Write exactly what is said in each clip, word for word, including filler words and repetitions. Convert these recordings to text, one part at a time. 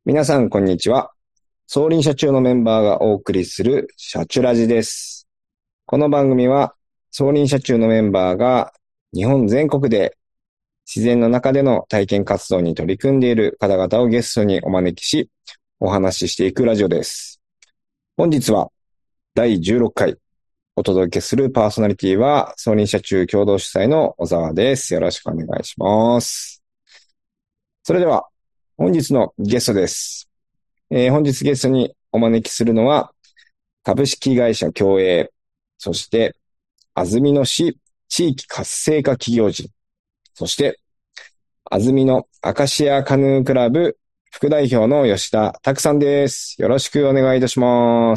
皆さん、こんにちは。総輪社中のメンバーがお送りする社チュラジです。この番組は、総輪社中のメンバーが日本全国で自然の中での体験活動に取り組んでいる方々をゲストにお招きし、お話ししていくラジオです。本日はだいじゅうろっかいお届けするパーソナリティは、総輪社中共同主催の小沢です。よろしくお願いします。それでは、本日のゲストです。えー、本日ゲストにお招きするのは、株式会社共栄、そして、安曇野市地域活性化企業人、そして、安曇野アカシアカヌークラブ副代表の吉田拓さんです。よろしくお願いいたします。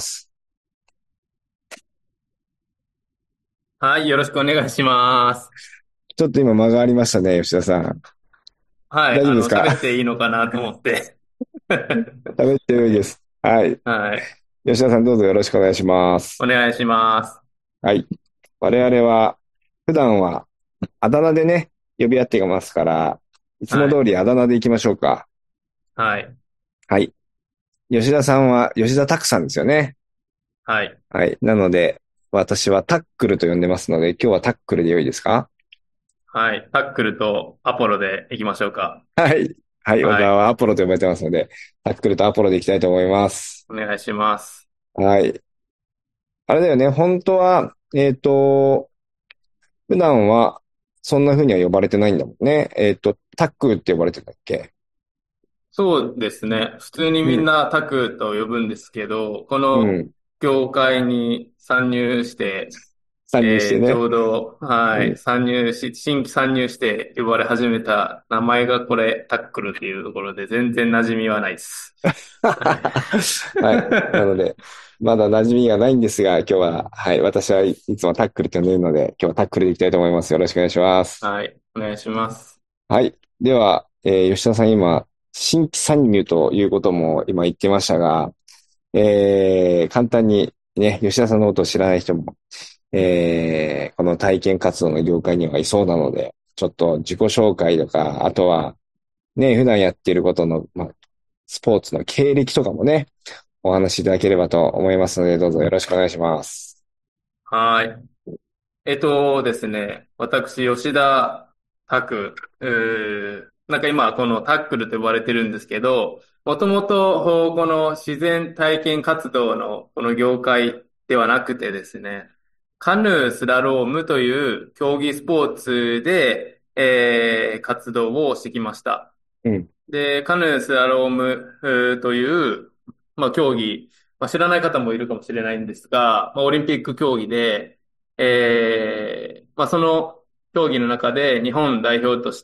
はい、よろしくお願いします。 ちょっと今間がありましたね、吉田さん。 はい、あの、 大丈夫ですか？ 喋っていいのかなと思って。 喋ってよいです。はい。 はい、 吉田さんどうぞよろしくお願いします。 お願いします。 はい。我々は、普段はあだ名でね、呼び合っていますから、いつもはい、 通りあだ名で行きましょうか。 はい、 はい。吉田さんは吉田拓さんですよね。 はい、 はい。なので、私はタックルと呼んでますので、今日はタックルで良いですか？ はい、タックルとアポロで行きましょうか。 はい。はい。小はい、 沢はアポロと呼ばれてますので、タックルとアポロでいきたいと思います。 お願いします。 はい。あれだよね。本当は、えっと、普段は、そんな風には呼ばれてないんだもんね。えっと、タックルって呼ばれてたっけ？ そうですね。普通にうん。 みんなタクと呼ぶんですけど、このうん。 業界に参入して、 参入してえーちね。 ょうど、はい、 うん。 参入し、新規参入して呼ばれ始めた名前がこれ、タックルっていうところで全然馴染みはないです。はい。 はい。なので、まだ馴染みがないんですが、今日は、はい。私はいつもタックルと呼んでいるので、今日はタックルでいきたいと思います。よろしくお願いします。 はい。お願いします。 はい。では、えー吉田さん今、新規参入ということも今言ってましたが、えー簡単にね、吉田さんのことを知らない人も、えーこの体験活動の業界にはいそうなので、ちょっと自己紹介とか、あとは、ね、普段やっていることの、まあ、スポーツの経歴とかもね、お話しいただければと思いますので、どうぞよろしくお願いします。 はい。えっとですね、私、吉田拓、うーなんか今、このタックルと呼ばれてるんですけど、もともと、この自然体験活動のこの業界ではなくてですね、カヌースラロームという競技スポーツで、えー活動をしてきました。 うん。 で、カヌースラロームうーという、まあ、競技、まあ、知らない方もいるかもしれないんですが、まあ、オリンピック競技で、えーまあ、その競技の中で日本代表として、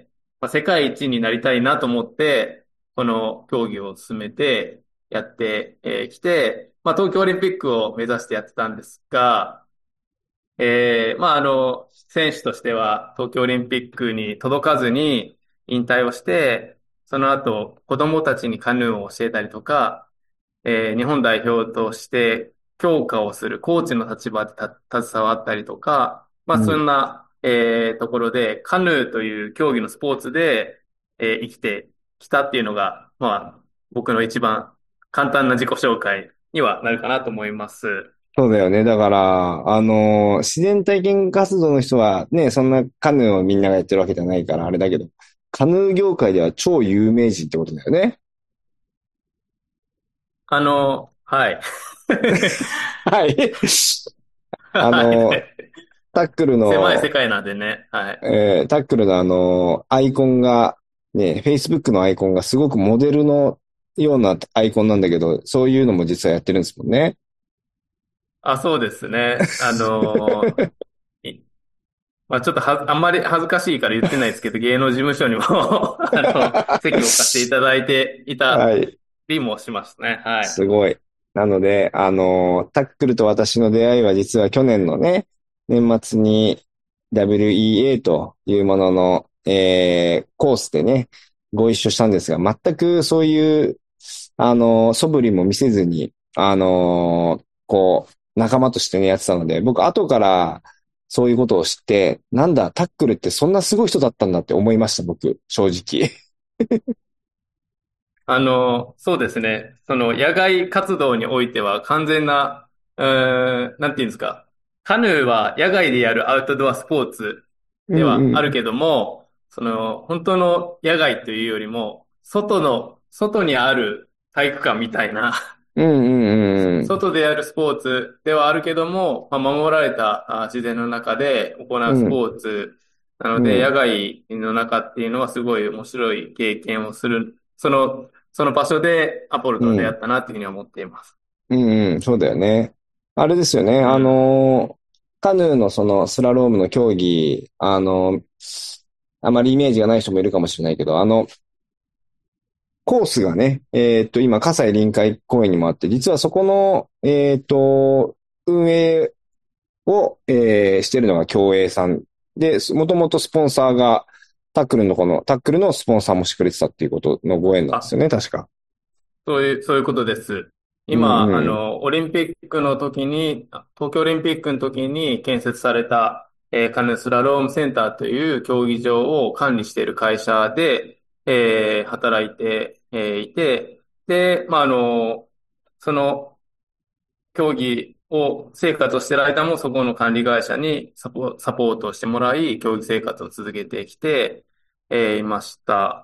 まあ、世界一になりたいなと思って、この競技を進めてやってき、えー来て、まあ、東京オリンピックを目指してやってたんですが、えー、まあ、あの、選手としては東京オリンピックに届かずに引退をして、その後、子供たちにカヌーを教えたりとか、えー日本代表として強化をするコーチの立場でた携わったりとか、まあ、そうん。 んな、えーところで、カヌーという競技のスポーツで、えー生きてきたっていうのが、まあ、僕の一番簡単な自己紹介にはなるかなと思います。 そうだよね。だから、あのー自然体験活動の人はね、そんなカヌーをみんながやってるわけじゃないから、あれだけど、カヌー業界では超有名人ってことだよね。 あの、はい。 はい。あはい。 のータックルの、 狭い世界なんでね。はい。 えータックルのあのーアイコンが、ね、Facebook のアイコンがすごくモデルのようなアイコンなんだけど、そういうのも実はやってるんですもんね。 あ、そうですね。あのいまあちょっとは、あんまり恥ずかしいから言ってないですけど、芸能事務所にもあの、席を置かせていただいていたはい。 りもしますね。はい。 すごい。なので、あの、タックルと私の出会いは実は去年のね、年末に ダブリューイーエー というものの、えー、コースでね、ご一緒したんですが、全くそういう、あの、素振りも見せずに、あの、こう、仲間としてね、やってたので、僕後からそういうことを知って、なんだ、タックルってそんなすごい人だったんだって思いました、僕、正直。 あの、そうですね。その野外活動においては完全な、うーん、なんていうんですか。カヌーは野外でやるアウトドアスポーツうでんうん。 はあるけども、その本当の野外というよりも、外の、外にある体育館みたいな、 うんうんうんうん。 外でやるスポーツではあるけども、まあ、守られたあ自然の中で行うスポーツなので、野うん。 外の中っていうのはすごい面白い経験をする、その、その場所でアポロうん。 と出会ったなっていうふうに思っています。 うんうん。そうだよね。あれですよね。あうん。 の、カヌーのそのスラロームの競技、あの、あまりイメージがない人もいるかもしれないけど、あの、コースがね、えーっと、今、葛西臨海公園にもあって、実はそこの、えーっと、運営を、えーしてるのが競泳さんで、もともとスポンサーが、タックルのこの、タックルのスポンサーもしてくれてたっていうことのご縁なんですあ、 よね、確か。 そういう、そういうことです。 うん今、あうん。 の、オリンピックの時に、東京オリンピックの時に建設された、えーカヌースラロームセンターという競技場を管理している会社で、えー働いて、えーいて、で、まあ、あの、その競技を生活をしている間もそこの管理会社にサポ、サポートをしてもらい、競技生活を続けてきて、えーいました。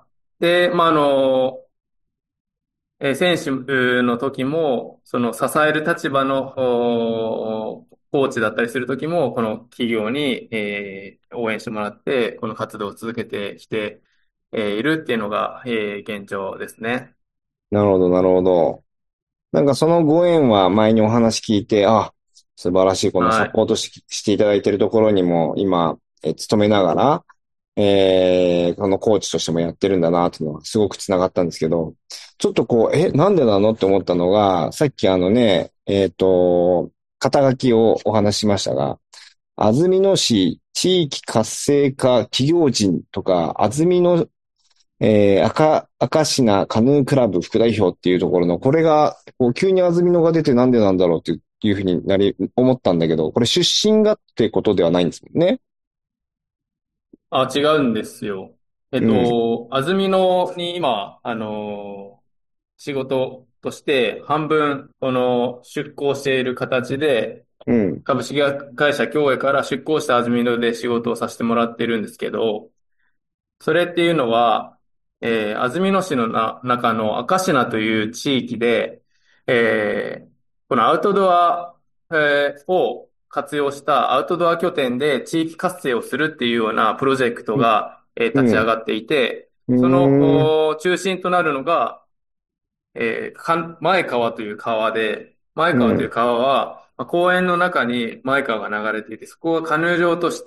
で、まあ、あの、えー選手の時も、その支える立場のおコーチだったりする時も、この企業に、えー応援してもらって、この活動を続けてきて、えーいるっていうのが、えー現状ですね。 なるほど、なるほど。なんかそのご縁は前にお話聞いて、あ、素晴らしい、このサはい。 ポートし、していただいているところにも今、え、勤めながら、えー、このコーチとしてもやってるんだな、っていうのはすごくつながったんですけど、ちょっとこう、え、なんでなのって思ったのが、さっきあのね、えっと、肩書きをお話ししましたが、安曇野市地域活性化企業人とか、安曇野えー、赤、赤品カヌークラブ副代表っていうところの、これが、こう、急に安曇野が出てなんでなんだろうっていうふうになり、思ったんだけど、これ出身がってことではないんですもんね。 あ、違うんですよ。えっうん、 と、安曇野に今、あのー仕事として半分、この出向している形で、 うん、 株式会社共栄から出向した安曇野で仕事をさせてもらってるんですけど、それっていうのは、えー、安曇野市のな中の赤科という地域で、えー、このアウトドア、えーを活用したアウトドア拠点で地域活性をするっていうようなプロジェクトが、えーうん、 立ち上がっていて、 うそん、うーん、 のお中心となるのが、えー、か前川という川で、前川といううん、 川は、まあ公園の中に前川が流れていて、そこをカヌー場として、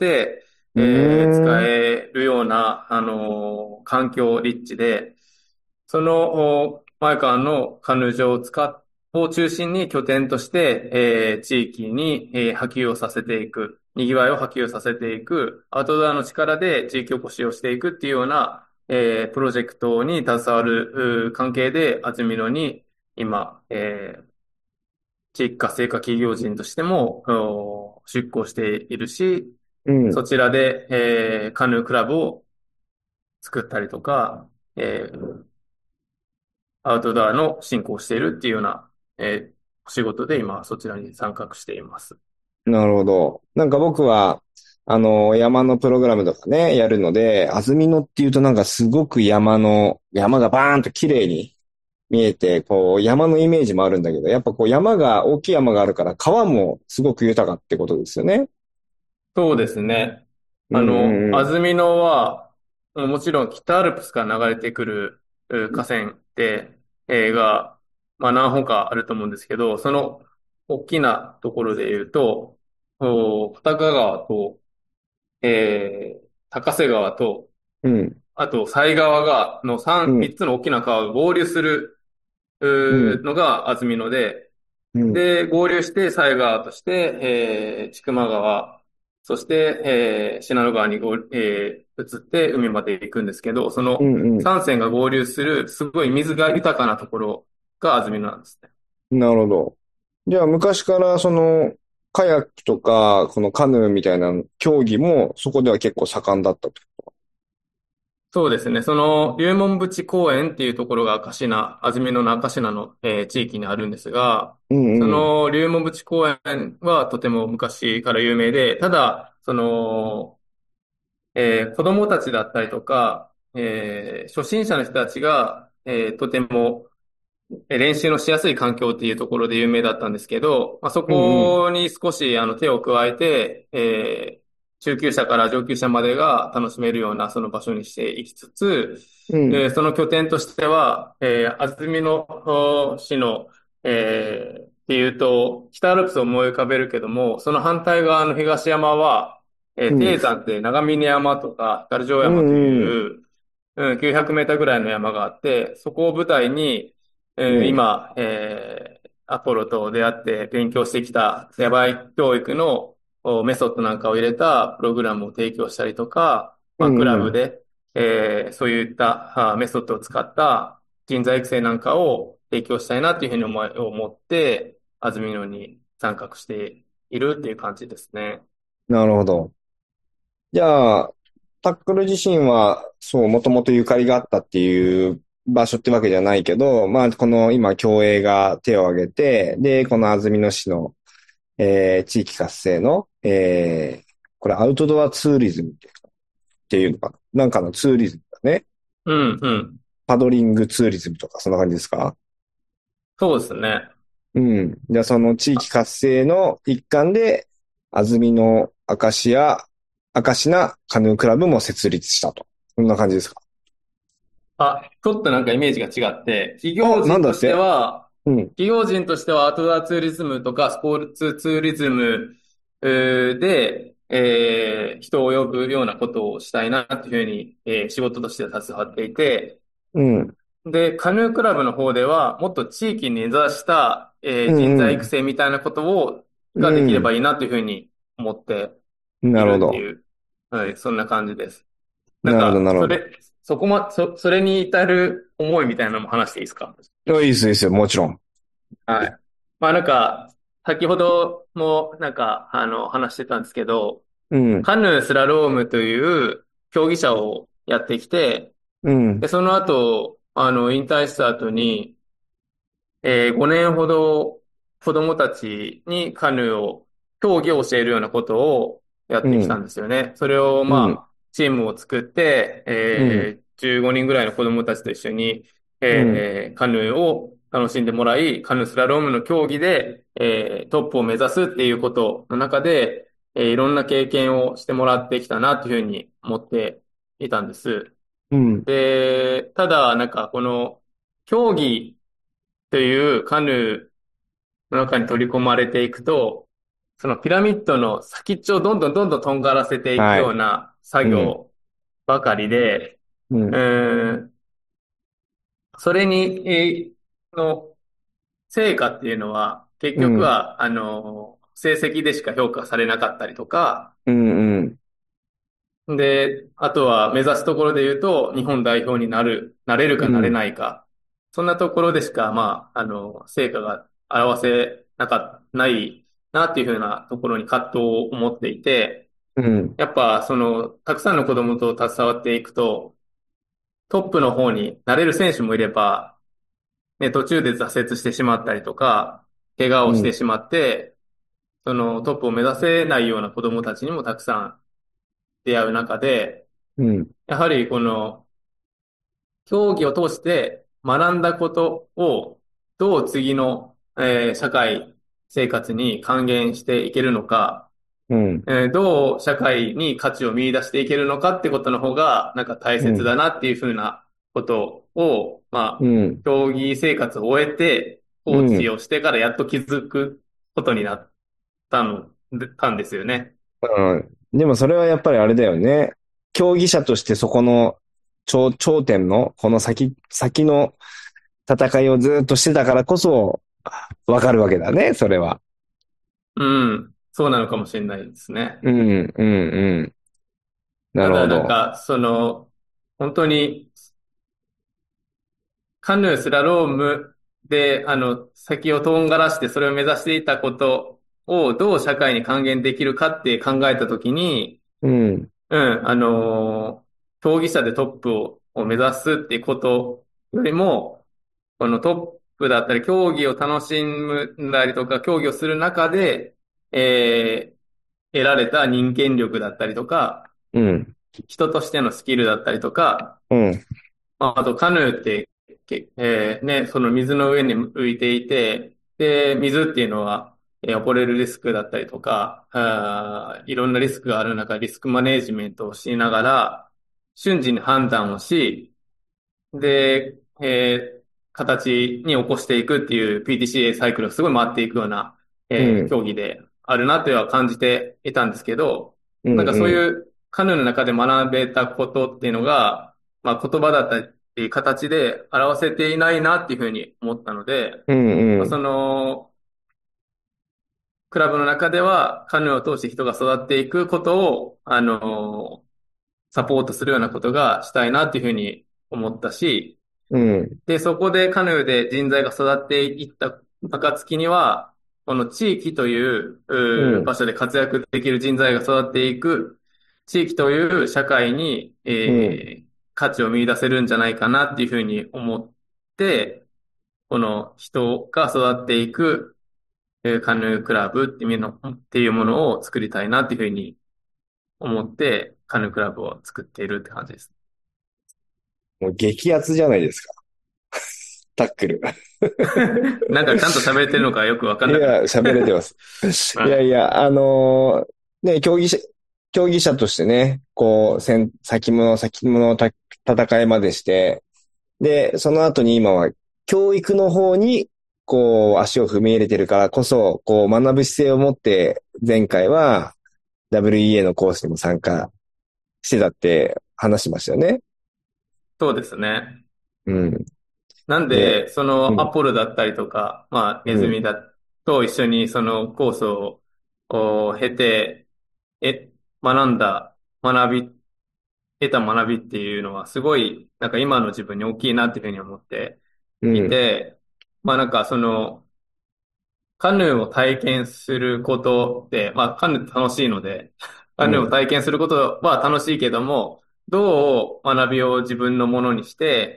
うえー使ーん、 えるような、あのー環境立地で、そのお前川のカヌー場を使っ、を中心に拠点として、えー地域に、えー波及をさせていく、賑わいを波及させていく、アウトドアの力で地域おこしをしていくっていうような、えープロジェクトに携わるう関係で、安曇野に今、えー地域活性化企業人としてもお出向しているし、 うん。 そちらで、えーカヌークラブを作ったりとか、えーアウトドアの進行をしているっていうような、えー仕事で今そちらに参画しています。 なるほど。なんか僕は、あの、山のプログラムとかね、やるので、安曇野っていうとなんかすごく山の、山がバーンと綺麗に見えて、こう、山のイメージもあるんだけど、やっぱこう山が、大きい山があるから川もすごく豊かってことですよね。 そうですね。 うんあの、 うんうん。 安曇野は、もちろん北アルプスから流れてくるう河川で、えーが、まあ何本かあると思うんですけど、その大きなところで言うと、お穂高川と、えー高瀬川と、 うん、 あと犀川が、の三、 うん、 三つの大きな川が合流するうん、 うのが安曇野で、 うん、 で、合流して犀川として、えー、千曲川、そして、えー、信濃川にご、えー、移って海まで行くんですけど、そのうん、う三線が合流する、すごい水が豊かなところが安曇野なんですね。 ん。なるほど。じゃあ昔からその、カヤックとか、このカヌーみたいな競技もそこでは結構盛んだったと。 そうですね。その、龍門淵公園っていうところが明石名、安曇野の明石名の、えー地域にあるんですが、そうんうん。 の龍門淵公園はとても昔から有名で、ただ、その、えー子供たちだったりとか、えー初心者の人たちが、えーとてもえ練習のしやすい環境っていうところで有名だったんですけど、まあ、そうんうん。 こに少しあの手を加えて、えー中級者から上級者までが楽しめるようなその場所にしていきつつ、 うん。 えーその拠点としては、えー安曇野お市の、えーっていうと、北アルプスを思い浮かべるけども、その反対側の東山は、えー、 うん。 低山って長峰山とか光城う山とんうん。 いう、うん、きゅうひゃくメーターぐらいの山があって、そこを舞台に、えーうん。 今、えーアポロと出会って勉強してきた野外教育のおメソッドなんかを入れたプログラムを提供したりとか、 うまあ、クラんうん。 ブで、えーそういったあメソッドを使った人材育成なんかを提供したいなというふうに思い思って、安曇野に参画しているっていう感じですね。 なるほど。じゃあ、タックル自身は、そう、もともとゆかりがあったっていう場所ってわけじゃないけど、まあ、この今、競泳が手を挙げて、で、この安曇野市の、えー地域活性の、えーこれアウトドアツーリズムっていうのかな。なんかのツーリズムだね。 うん、うん。 パドリングツーリズムとか、そんな感じですか？ そうですね。 うん。じゃあ、その地域活性の一環で、安曇野アカシア、アカシナカヌークラブも設立したと。そんな感じですか？ あ、ちょっとなんかイメージが違って、企業あ、なん人としてだって？ は、 うん。 企業人としてはアウトドアツーリズムとかスポーツツーリズムえーで、えー人を呼ぶようなことをしたいなっていうふうに、えー仕事として携わっていて、 うん。 で、カヌークラブの方ではもっと地域に根ざした、えうー人んうん。 材育成みたいなことをうができればん。 いいなというふうに思っていなるほど。 るっていう、はい、そんな感じです。なんなるほど、 か、 なるほど。 それ、そこま、そ、それに至る思いみたいなのも話していいですか？ いやいいですよ、いいですよ、もちろん。 はい。まあなんか、先ほどもなんか、あの、話してたんですけど、 うん。 カヌースラロームという競技者をやってきて、 うん。 で、その後、あの、引退した後に、えー、ごねんほど子供たちにカヌーを、競技を教えるようなことをやってきたうん。 んですよね。それを、 うん。 まあ、チームを作って、 うん。 えー、じゅうごにんぐらいの子供たちと一緒に、 うん。 えー、カヌーを楽しんでもらい、カヌースラロームの競技で、えー、トップを目指すっていうことの中で、えー、いろんな経験をしてもらってきたなというふうに思っていたんです。 うん。 で、ただ、なんか、この、競技というカヌーの中に取り込まれていくと、そのピラミッドの先っちょをどんどんどんどんとんがらせていくはい。 ような作うん。 業ばかりで、ううん。 ーん、それに、えーの成果っていうのは、結うん。 局は、あの、成績でしか評価されなかったりとか、 うん。うん。 で、あとは目指すところで言うと、日本代表になる、なれるかなれうん。 ないか、そんなところでしか、まあ、あの、成果が表せなか、ないなっていうふうなところに葛藤を持っていて、 うん。 やっぱ、その、たくさんの子供と携わっていくと、トップの方になれる選手もいれば、ね、途中で挫折してしまったりとか、怪我をしてしまって、そのトップを目指せないような子供たちにもたくさん出会う中で、 うん。 やはりこの競技を通して学んだことをどう次の、えー社会生活に還元していけるのか、 うん。 えーどう社会に価値を見出していけるのかってことの方がなんか大切うん。 だなっていうふうなことを、まあ、 うん。 競技生活を終えて、コーチをしてからやっと気づくことになったの、たんですよね。 うん。でもそれはやっぱりあれだよね。競技者としてそこの頂、頂点の、この先、先の戦いをずっとしてたからこそ、わかるわけだね、それは。 うん。そうなのかもしれないですね。 うん、うん、うん。なただるほど。 なんか、その、本当に、カヌースラロームで、あの、先をとんがらしてそれを目指していたことをどう社会に還元できるかって考えたときに、 うん、 うん、あのー競技者でトップを、を目指すっていうことよりも、このトップだったり、競技を楽しんだりとか、競技をする中で、えー得られた人間力だったりとか、 うん。 人としてのスキルだったりとか、 うん。 まあ、あとカヌーって、けえーね、その水の上に浮いていて、で、水っていうのは、えー溺れるリスクだったりとか、あーいろんなリスクがある中、リスクマネジメントをしながら、瞬時に判断をし、で、えー形に起こしていくっていう ピーティーシーエー サイクルをすごい回っていくような、えーうん。 競技であるなとは感じていたんですけど、 うん。 なんかそううん。 いうカヌーの中で学べたことっていうのが、まあ言葉だったりっていう形で表せていないなっていうふうに思ったので、 うん。 まあ、そうん。 の、クラブの中ではカヌーを通して人が育っていくことを、あの、サポートするようなことがしたいなっていうふうに思ったし、 うん。 で、そこでカヌーで人材が育っていった暁には、この地域という、うー場所で活躍できる人材が育っていく、地域という社会に、 うん。 えー価値を見出せるんじゃないかなっていうふうに思って、この人が育っていく、えーカヌークラブっていうの、っていうものを作りたいなっていうふうに思って、カヌークラブを作っているって感じです。 もう激アツじゃないですか。タックル。 なんかちゃんと喋れてるのかよくわかんなくなっいや、 てき喋れてます。 た。 いうんやいや、あのーね、競技者、競技者としてね、こう、先、先物、先物た戦いまでして、で、その後に今は教育の方に、こう、足を踏み入れてるからこそ、こう、学ぶ姿勢を持って、前回は ダブリューイーエー のコースにも参加してたって話しましたよね。 そうですね。 うん。 なんで、 で、そのアうん、 ポロだったりとか、まあ、ネうん、 ズミだと一緒にそのコースをを経て、え、学んだ、学び、得た学びっていうのはすごい、なんか今の自分に大きいなっていうふうに思っていうん、 て、まあなんかその、カヌーを体験することって、まあカヌーって楽しいので、カヌーをうん、 体験することは楽しいけども、どう学びを自分のものにして、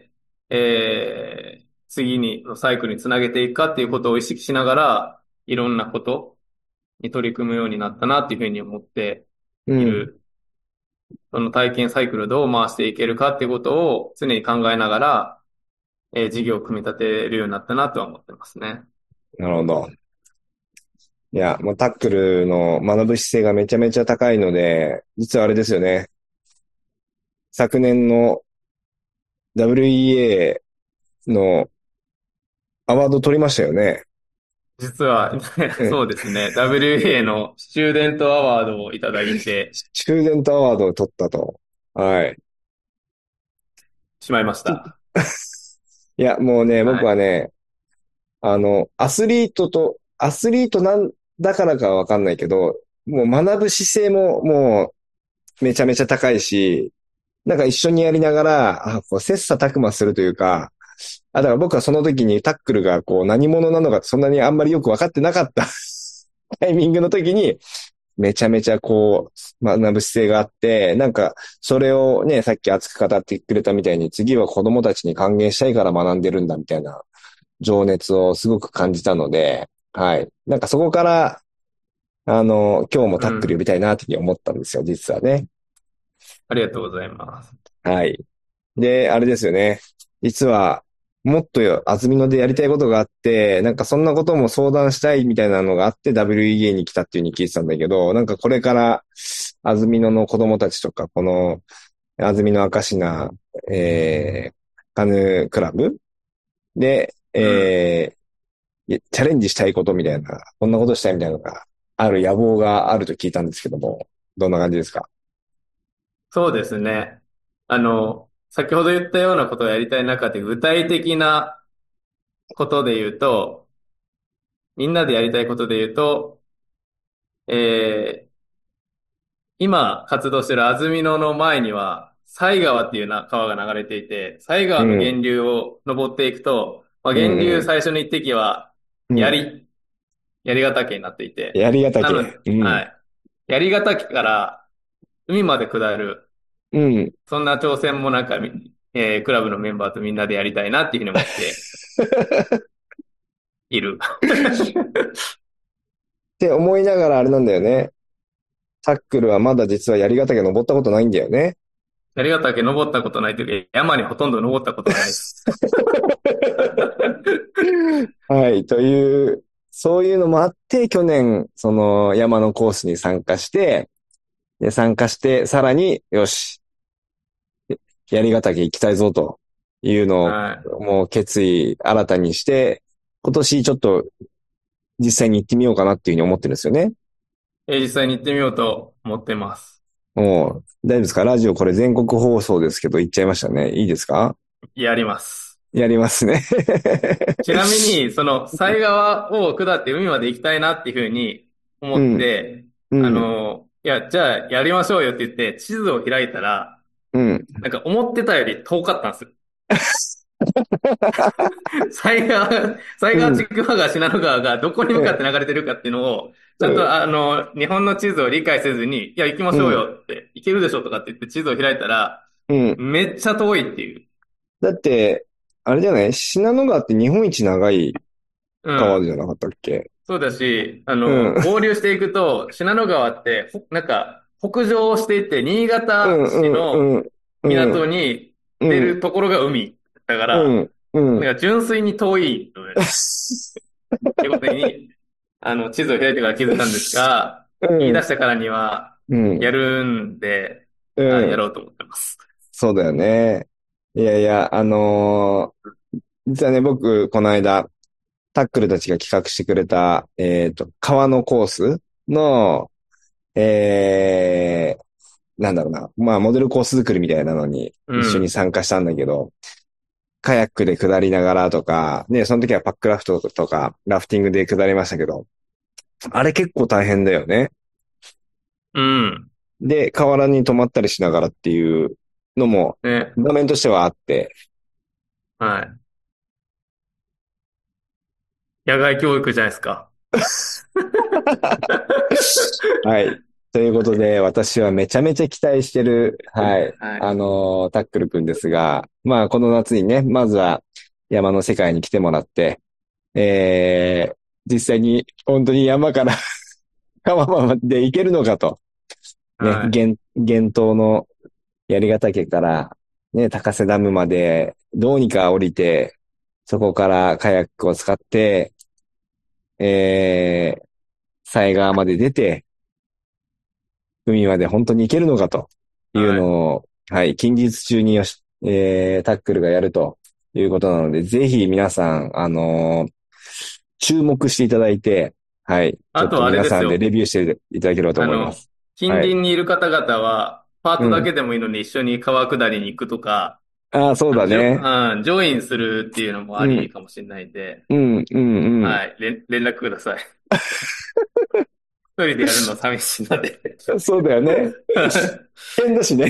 えー、次に、のサイクルにつなげていくかっていうことを意識しながら、いろんなことに取り組むようになったなっていうふうに思ってうん。 いる。その体験サイクルをどう回していけるかっていうことを常に考えながら、えー、事業を組み立てるようになったなとは思ってますね。 なるほど。いや、もうタックルの学ぶ姿勢がめちゃめちゃ高いので、実はあれですよね。昨年の ダブリューイーエー のアワード取りましたよね。 実は、 うん。 そうですね。ダブリューエー のスチューデントアワードをいただいてスチューデントアワードを取ったと。はい。 しまいました。 いや、もうね、 はい。 僕はね、あの、アスリートと、アスリートなんだからかはわかんないけど、もう学ぶ姿勢ももうめちゃめちゃ高いし、なんか一緒にやりながら、あ、こう切磋琢磨するというか、あ、だから僕はその時にタックルがこう何者なのかそんなにあんまりよく分かってなかったタイミングの時に、めちゃめちゃこう、学ぶ姿勢があって、なんか、それをね、さっき熱く語ってくれたみたいに、次は子供たちに還元したいから学んでるんだみたいな情熱をすごく感じたので、はい。なんかそこから、あの、今日もタックル呼びうん。 たいなって思ったんですよ、実はね。 ありがとうございます。 はい。で、あれですよね。実は、もっとよ、安曇野でやりたいことがあって、なんかそんなことも相談したいみたいなのがあって ダブリューイーエー に来たっていう風に聞いてたんだけど、なんかこれから安曇野の子供たちとか、この安曇野アカシナ、えー、カヌークラブで、 うん。 えー、チャレンジしたいことみたいな、こんなことしたいみたいなのがある野望があると聞いたんですけども、どんな感じですか？ そうですね。あの、先ほど言ったようなことをやりたい中で具体的なことで言うと、みんなでやりたいことで言うと、えー、今活動している安曇野の前には、犀川っていうな川が流れていて、犀川のうん、 源流を登っていくと、まあ、 うん、 源流うん、 最初の一滴は、 うん。 槍、槍ヶ岳になっていて、 やりがたけ。 なので、 うん、 はい。槍ヶ岳から海まで下る、 うん。 そんな挑戦もなんか、えークラブのメンバーとみんなでやりたいなっていうふうに思っている。 って思いながらあれなんだよね。タックルはまだ実は槍ヶ岳登ったことないんだよね。 槍ヶ岳登ったことないというか、山にほとんど登ったことがないです。 はい。という、そういうのもあって、去年、その山のコースに参加して、で、参加して、さらに、よし、槍ヶ岳行きたいぞというのはい。 を、もう決意新たにして、今年ちょっと実際に行ってみようかなっていうふうに思ってるんですよね。 えー実際に行ってみようと思ってます。 もう、大丈夫ですか？ラジオこれ全国放送ですけど、行っちゃいましたね。いいですか？ やります。 やりますね。 ちなみに、その、犀川を下って海まで行きたいなっていうふうに思っうん、 て、あうん、 の、いや、じゃあやりましょうよって言って地図を開いたら、 うん。 なんか思ってたより遠かったんですよ。犀川、犀川うん、 千曲川、信濃川がどこに向かって流れてるかっていうのを、ちゃんとあの、日本の地図を理解せずに、いや、行きましょううん、 よって、行けるでしょとかって言って地図を開いたら、 うん。 めっちゃ遠いっていう。 だって、あれじゃない？信濃川って日本一長いうん。 川じゃなかったっけ？ そうだし、あうの、 ん、 合流していくと、信濃川って、ほなんか、北上していって、新う潟市ん、 のうん、うん、うん、 港にうん、 出るところが海。だから、 うん、うん。 なんか純粋に遠いのよね。ってことに、あの、地図を開いてから気づいたんですが、 うん、 言い出したからには、 うん、 やるんで、あ、やうん。 ろうと思ってます。 そうだよね。いやいや、あのー実はね、僕、この間、タックルたちが企画してくれた、えっと、川のコースの、えー、なんだろうな。まあ、モデルコース作りみたいなのにう一緒にん。 参加したんだけど、カヤックで下りながらとか、ね、その時はパックラフトとか、ラフティングで下りましたけど、あれ結構大変だよね。 うん。 で、河原に泊まったりしながらっていうのも、 ね。 画面としてはあって、 はい。野外教育じゃないですか。 はい。ということで、私はめちゃめちゃ期待してる、はい、 はい。 あのータックルくんですが、まあ、この夏にね、まずは山の世界に来てもらって、えー、実際に本当に山から川まで行けるのかと、ね、 はい。 厳、厳冬の槍ヶ岳から、ね、高瀬ダムまで、どうにか降りて、そこからカヤックを使って、えー、犀川まで出て、海まで本当に行けるのかというはい。 のを、はい、近日中によし、えー、タックルがやるということなので、ぜひ皆さん、あのー注目していただいて、はい、ちょっとあとあれ皆さんでですよ。 レビューしていただければとあの、 思います。 近はい。 隣にいる方々は、パートだうん。 けでもいいのに一緒に川下りに行くとか、 ああ、そうあの、ジョ、 だね。 うん、ジョインするっていうのもあうん、 りかもしれないんで、 うん、うん、うん。 はい、連、連絡ください。一人でやるの寂しいので。 そうだよね。変だしね。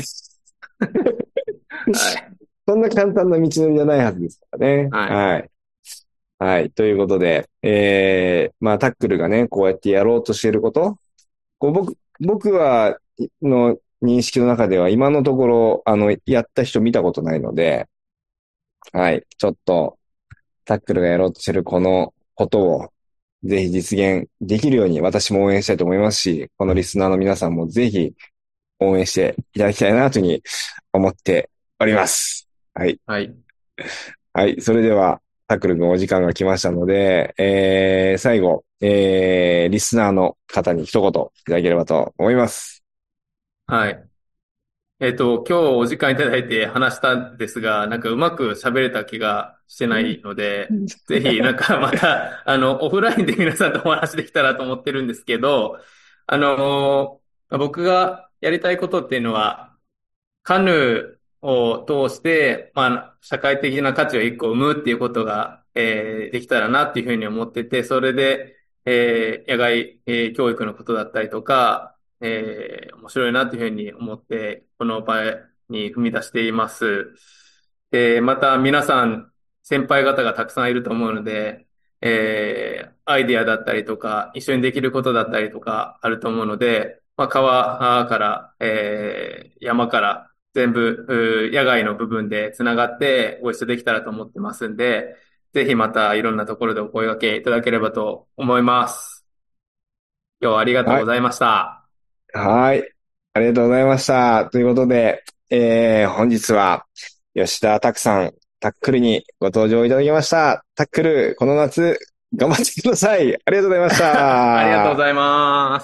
はい。 そんな簡単な道のりじゃないはずですからね。 はい。 はい。はい。ということで、えー、まあ、タックルがね、こうやってやろうとしていること、こう僕、僕は、の認識の中では今のところ、あの、やった人見たことないので、はい。ちょっと、タックルがやろうとしているこのことを、ぜひ実現できるように私も応援したいと思いますし、このリスナーの皆さんもぜひ応援していただきたいなというふうに思っております。はい。 はい。 はい。それでは、タックル君お時間が来ましたので、えー、最後、えー、リスナーの方に一言いただければと思います。 はい。えっと、今日お時間いただいて話したんですが、なんかうまく喋れた気がしてないので、ぜひなんかまた、あの、オフラインで皆さんとお話できたらと思ってるんですけど、あの僕がやりたいことっていうのは、カヌーを通して、まあ、社会的な価値を一個生むっていうことが、えーできたらなっていうふうに思ってて、それで、えー野外、えー教育のことだったりとか、えー面白いなっていうふうに思って、この場に踏み出しています。で、また皆さん、先輩方がたくさんいると思うので、えーアイディアだったりとか、一緒にできることだったりとかあると思うので、まあ、川から、えー山から、 全部、う野外の部分でつながってご一緒できたらと思ってますんで、ぜひまたいろんなところでお声掛けいただければと思います。今日はありがとうはい。 ございました。 はい。ありがとうございました。ということで、えー、本日は吉田拓さん、タックルにご登場いただきました。タックル、この夏、頑張ってください。ありがとうございましありがとうごた。 ざいます。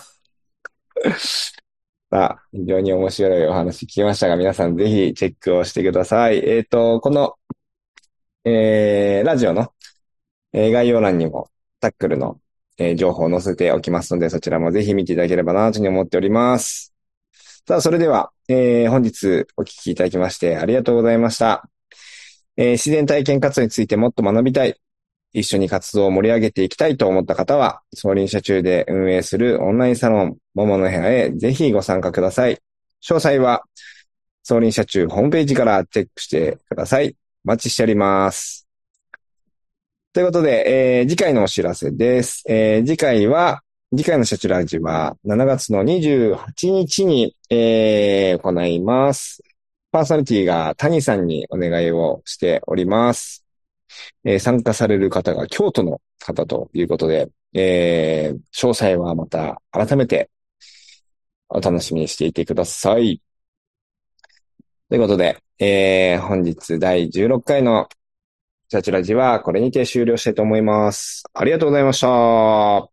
さあ、非常に面白いお話聞きましたが、皆さんぜひチェックをしてください。えっと、この、えー、ラジオの、えー概要欄にもタックルの、えー情報を載せておきますので、そちらもぜひ見ていただければなというふうに思っております。さあ、それでは、えー本日お聞きいただきましてありがとうございました。えー自然体験活動についてもっと学びたい、一緒に活動を盛り上げていきたいと思った方は、総林社中で運営するオンラインサロン、桃の部屋へぜひご参加ください。詳細は、総林社中ホームページからチェックしてください。お待ちしております。ということで、えー次回のお知らせです。えー次回は、次回の社長ラジはしちがつのにじゅうはちにちに、えー行います。パーソナリティが谷さんにお願いをしております。えー参加される方が京都の方ということで、えー詳細はまた改めてお楽しみにしていてください。ということで、えー本日だいじゅうろっかいのチャチラジはこれにて終了したいと思います。ありがとうございました。